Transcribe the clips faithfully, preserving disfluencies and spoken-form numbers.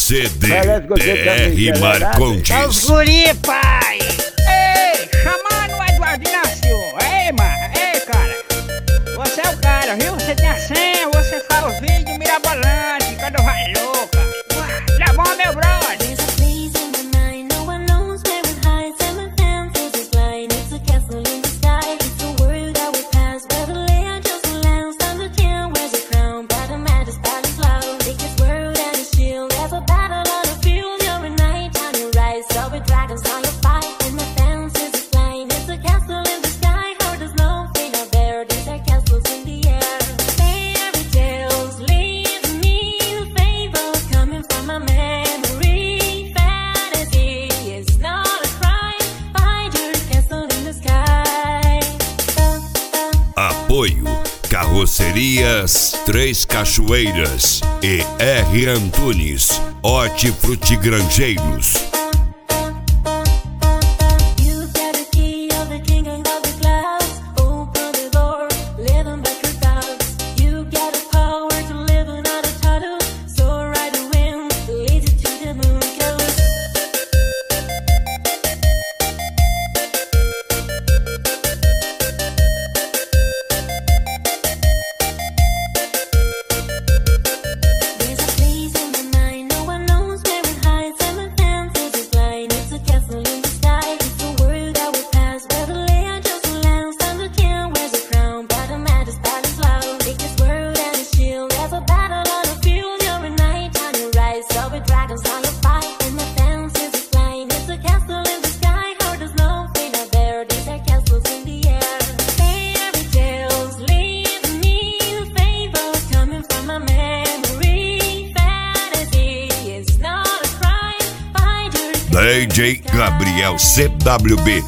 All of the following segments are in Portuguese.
C D D R Marcondes. É os guri, pai! Ei, chamando o Eduardo Inácio! Ei, mano! Ei, cara! Você é o cara, viu? Você tem a senha, você fala os vídeos mirabolantes, quando vai louca! Tá bom, meu brother? Apoio Carrocerias Três Cachoeiras e R Antunes Hortifrutigranjeiros. D J Gabriel C W B.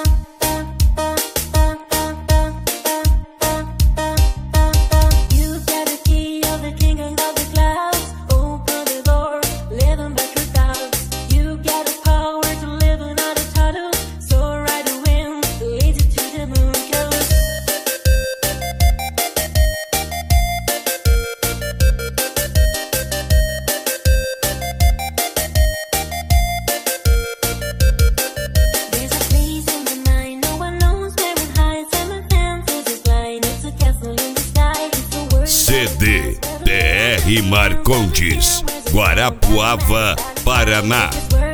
C D D R Marcondes, Guarapuava, Paraná.